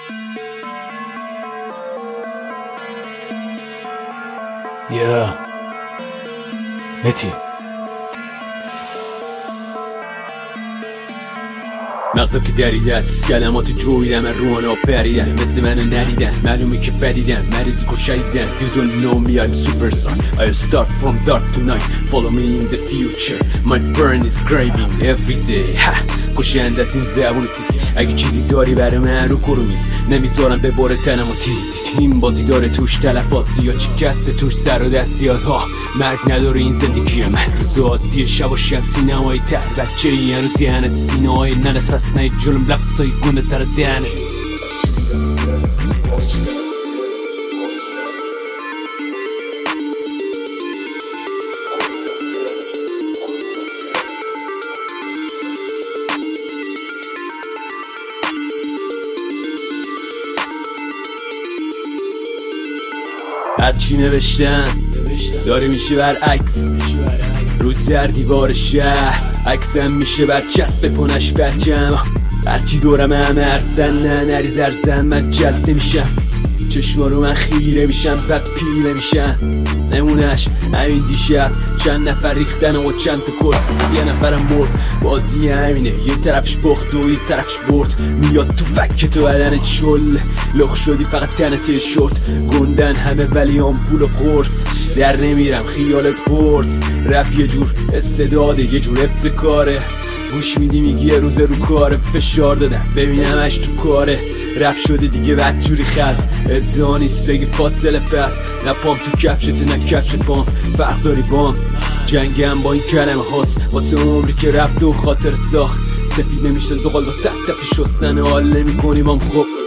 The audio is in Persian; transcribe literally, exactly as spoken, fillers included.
یا متی مغزم که دریده است، کلمات جویدم روحانا پریدن، مثل منو ندیدن، معلومه که بدیدن، مریضی که شدیدن. You don't know me, I'm superstar. I start from dark to night, follow me in the future. My burn is craving every day. کشنده از این زبون تیز، اگه چیزی داری برای من رو کرومیز، نمیذارم به بار تنم و تیز. این بازی داره توش تلفات زیاد، شکسته توش سر و دست زیاد ها. مرگ نداره این زندگی من، روز عادی شب و شب سینمای تر. بچه ای رو دهنت سینه های ننت پس نه جلوم لفظای گونه تر دهنت. هرچی نوشتم داره میشه برعکس، رو در دیوار شهر عکسم میشه برچسب پونش برچم. هرچی دورم همه ارزن، نه نریز ارزن، من جلد نمیشم. چشما رو من خیره میشم بعد پیله میشم. نمونش همین دیشب چند نفر ریختن و چند تا کرد، یه نفرم مرد. بازی همینه، یه طرفش بخت و یه طرفش برد. میاد تو فک تو بدن چل لخ شدی فقط تنت شد. گندن همه ولی آمپول و قرص در نمیرم خیالت قرص. رپ یه جور استعداده، یه جور ابتکاره. گوش میدی میگی یه روز رو کاره، فشار دادم ببینمش تو کاره. رپ شده دیگه بدجوری خز، ادعا نیست بگی فاصله پس. نه پام تو کفشت نه کفشت پام، فرق داری بام. جنگم با این کلمه هاست واسه عمری که رفت و خاطر ساخت. سفید نمیشه زغال با صد تفی شستن، حال نمی کنیم هم خوب.